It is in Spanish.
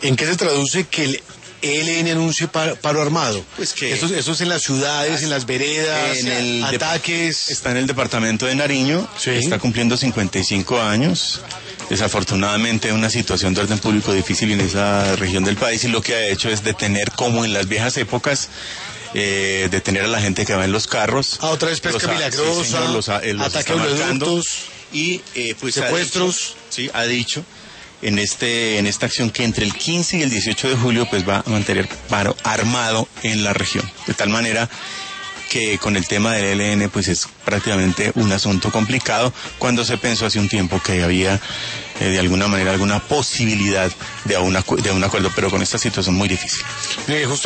¿En qué se traduce que el ELN anuncie paro armado? Pues que eso es en las ciudades, en las veredas, ataques. Está en el departamento de Nariño, sí. Está cumpliendo 55 años. Desafortunadamente una situación de orden público difícil en esa región del país, y lo que ha hecho es detener, como en las viejas épocas, detener a la gente que va en los carros. Otra vez pesca milagrosa, sí, señor, los ataque a oleoductos y pues secuestros. Ha dicho en esta acción que entre el 15 y el 18 de julio pues va a mantener paro armado en la región, de tal manera que con el tema del ELN pues es prácticamente un asunto complicado, cuando se pensó hace un tiempo que había de alguna manera alguna posibilidad de un acuerdo, pero con esta situación muy difícil.